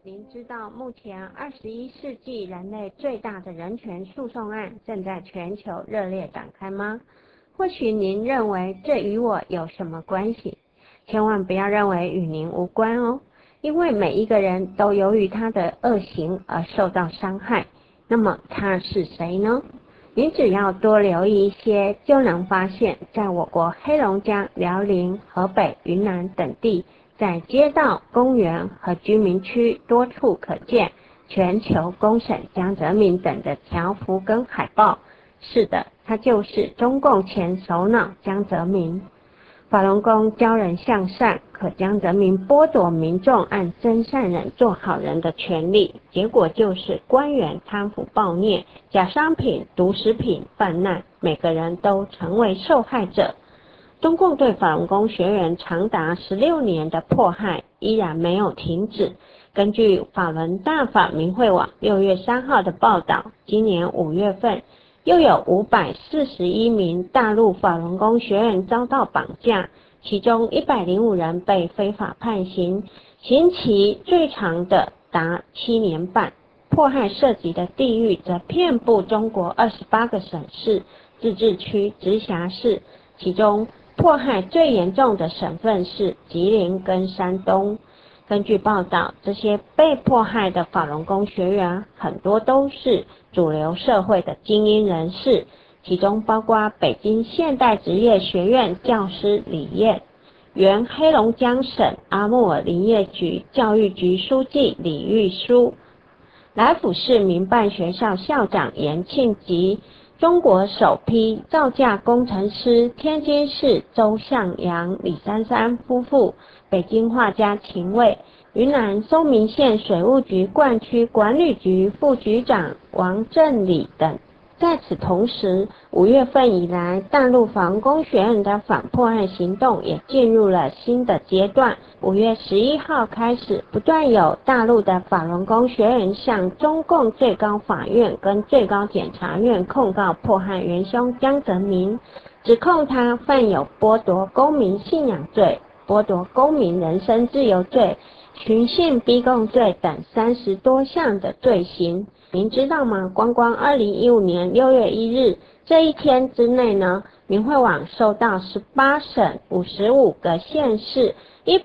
您知道目前21世纪人类最大的人权诉讼案正在全球热烈展开吗？或许您认为这与我有什么关系？千万不要认为与您无关哦，因为每一个人都由于他的恶行而受到伤害。那么他是谁呢？您只要多留意一些，就能发现，在我国黑龙江、辽宁、河北、云南等地，在街道、公园和居民区多处可见全球公审江泽民等的条幅跟海报。是的，他就是中共前首脑江泽民。法轮功教人向善，可江泽民剥夺民众按真善人做好人的权利，结果就是官员贪腐暴虐、假商品、毒食品泛滥，每个人都成为受害者。中共对法轮功学员长达16年的迫害依然没有停止。根据法轮大法明慧网6月3号的报道，今年5月份又有541名大陆法轮功学员遭到绑架，其中105人被非法判刑，刑期最长的达7年半。迫害涉及的地域则遍布中国28个省市、自治区、直辖市，其中迫害最严重的省份是吉林跟山东。根据报道，这些被迫害的法轮功学员很多都是主流社会的精英人士，其中包括北京现代职业学院教师李燕，原黑龙江省阿穆尔林业局教育局书记李玉书，来福市民办学校校长严庆吉，中国首批造价工程师天津市周向阳、李珊珊夫妇，北京画家秦卫，云南嵩明县水务局灌区管理局副局长王振礼等。在此同时，5月份以来，大陆法轮功学员的反迫害行动也进入了新的阶段。5月11号开始，不断有大陆的法轮功学员向中共最高法院跟最高检察院控告迫害元凶江泽民，指控他犯有剥夺公民信仰罪、剥夺公民人身自由罪、寻衅逼供罪等30多项的罪行。您知道吗？光2015年6月1日这一天之内呢，明慧网收到18省55个县市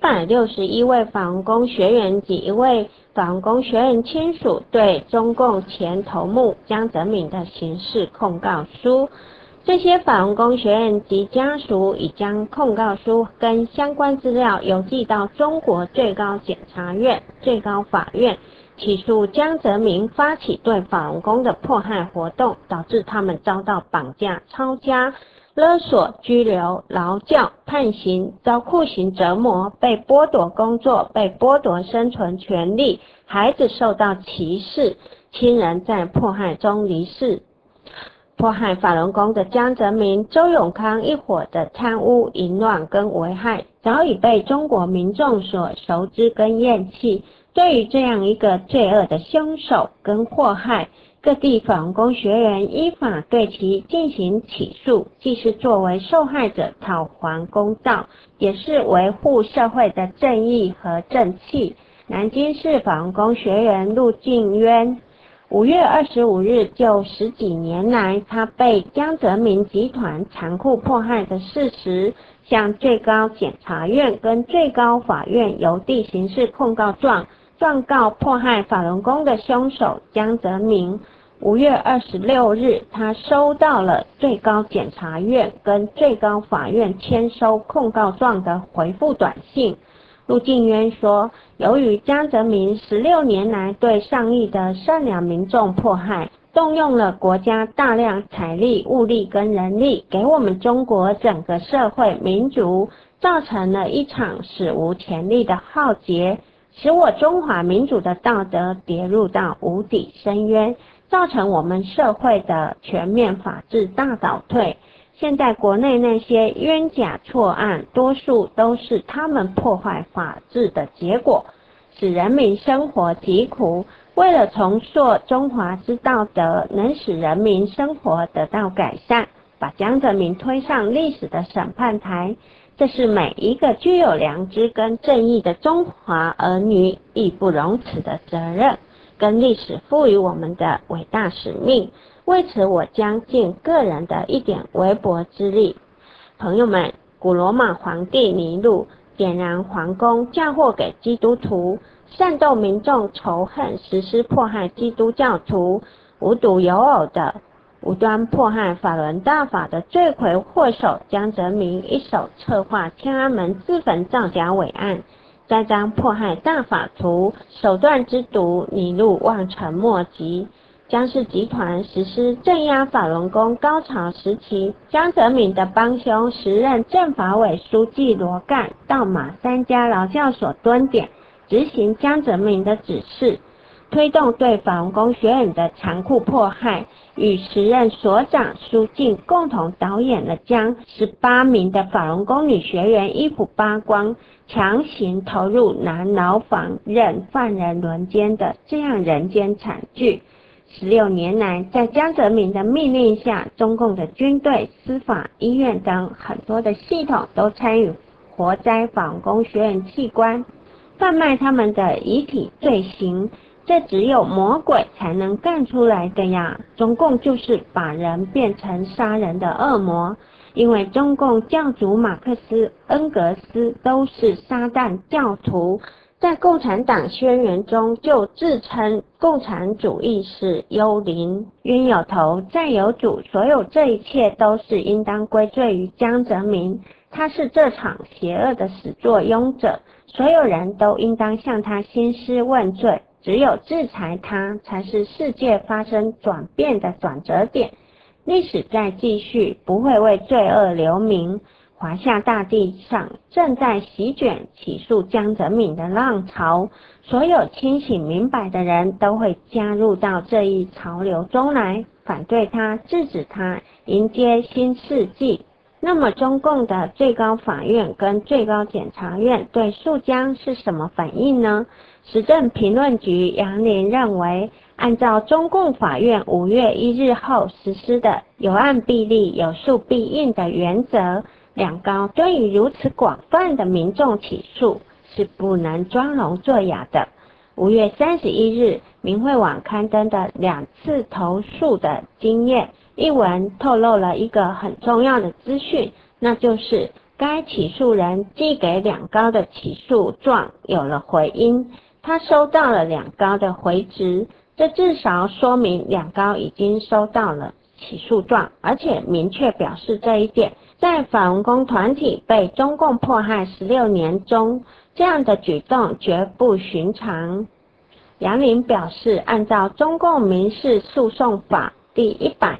161位法轮功学员及1位法轮功学员亲属对中共前头目江泽民的刑事控告书。这些法轮功学员及家属已将控告书跟相关资料邮寄到中国最高检察院、最高法院，起诉江泽民发起对法轮功的迫害活动，导致他们遭到绑架、抄家、勒索、拘留、劳教、判刑、遭酷刑折磨、被剥夺工作、被剥夺生存权利，孩子受到歧视，亲人在迫害中离世。迫害法轮功的江泽民、周永康一伙的贪污、淫乱跟危害，早已被中国民众所熟知跟厌弃。对于这样一个罪恶的凶手跟祸害，各地法轮功学员依法对其进行起诉，既是作为受害者讨还公道，也是维护社会的正义和正气。南京市法轮功学员陆静渊5月25日就10几年来他被江泽民集团残酷迫害的事实，向最高检察院跟最高法院邮递刑事控告状告迫害法轮功的凶手江泽民。5月26日，他收到了最高检察院跟最高法院签收控告状的回复短信。陆静渊说，由于江泽民16年来对上亿的善良民众迫害，动用了国家大量财力、物力跟人力，给我们中国整个社会民族造成了一场史无前例的浩劫，使我中华民族的道德跌入到无底深渊，造成我们社会的全面法治大倒退。现在国内那些冤假错案，多数都是他们破坏法治的结果，使人民生活疾苦。为了重塑中华之道德，能使人民生活得到改善，把江泽民推上历史的审判台， 这是每一个具有良知跟正义的中华儿女义不容辞的责任，跟历史赋予我们的伟大使命。为此，我将尽个人的一点微薄之力。朋友们，古罗马皇帝尼禄点燃皇宫，嫁祸给基督徒，煽动民众仇恨，实施迫害基督教徒，无独有偶的无端迫害法轮大法的罪魁祸首江泽民一手策划天安门自焚造假伪案，栽赃迫害大法徒，手段之毒，尼禄望尘莫及。江氏集团实施镇压法轮功高潮时期，江泽民的帮凶时任政法委书记罗干到马三家劳教所蹲点，执行江泽民的指示，推动对法轮功学员的残酷迫害，与时任所长苏静共同导演了将18名的法轮功女学员衣服扒光，强行投入男牢房任犯人轮奸的这样人间惨剧。16年来，在江泽民的命令下，中共的军队、司法、医院等很多的系统都参与活摘法轮功学员器官，贩卖他们的遗体罪行，这只有魔鬼才能干出来的呀！中共就是把人变成杀人的恶魔，因为中共教主马克思、恩格斯都是撒旦教徒，在共产党宣言中就自称共产主义是幽灵，冤有头债有主，所有这一切都是应当归罪于江泽民，他是这场邪恶的始作俑者，所有人都应当向他兴师问罪，只有制裁他，才是世界发生转变的转折点。历史在继续，不会为罪恶留名。华夏大地上正在席卷起诉江泽民的浪潮，所有清醒明白的人都会加入到这一潮流中来，反对他，制止他，迎接新世纪。那么中共的最高法院跟最高检察院对诉江是什么反应呢？时政评论局杨林认为，按照中共法院5月1日后实施的有案必立、有诉必应的原则，两高对于如此广泛的民众起诉是不能装聋作哑的。5月31日，明慧网刊登的2次投诉的经验一文透露了一个很重要的资讯，那就是该起诉人寄给两高的起诉状有了回音，他收到了两高的回执，这至少说明两高已经收到了起诉状，而且明确表示这一点。在法轮功团体被中共迫害16年中，这样的举动绝不寻常。杨林表示，按照中共民事诉讼法第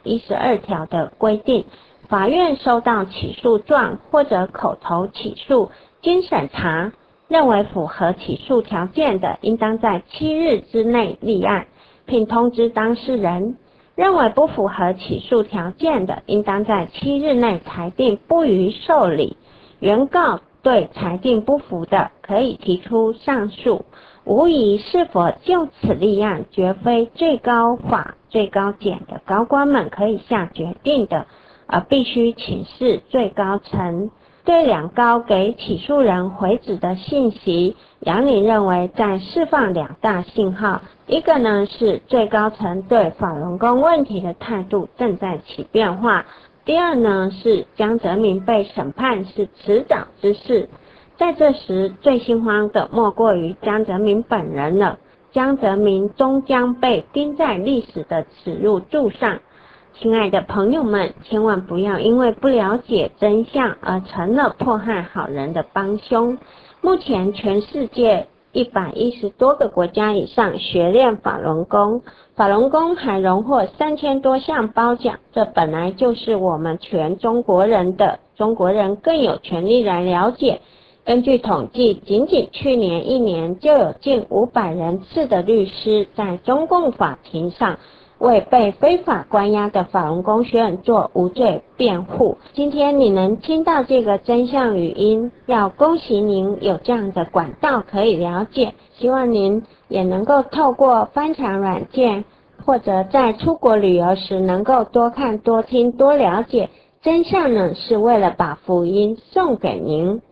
112条的规定，法院收到起诉状或者口头起诉，经审查，认为符合起诉条件的，应当在7日之内立案，并通知当事人。认为不符合起诉条件的，应当在7日内裁定不予受理。原告对裁定不服的，可以提出上诉。无疑是否就此立案，绝非最高法、最高检的高官们可以下决定的，而必须请示最高层。对两高给起诉人回执的信息，杨林认为在释放2大信号，一个呢是最高层对法轮功问题的态度正在起变化，第二呢是江泽民被审判是迟早之事。在这时最心慌的莫过于江泽民本人了，江泽民终将被钉在历史的耻辱柱上。亲爱的朋友们，千万不要因为不了解真相而成了迫害好人的帮凶。目前全世界110多个国家以上学练法轮功，法轮功还荣获3000多项褒奖，这本来就是我们全中国人的，中国人更有权利来了解。根据统计，仅去年1年就有近500人次的律师在中共法庭上为被非法关押的法轮功学员做无罪辩护。今天你能听到这个真相语音，要恭喜您有这样的管道可以了解，希望您也能够透过翻墙软件，或者在出国旅游时能够多看多听多了解真相呢是为了把福音送给您，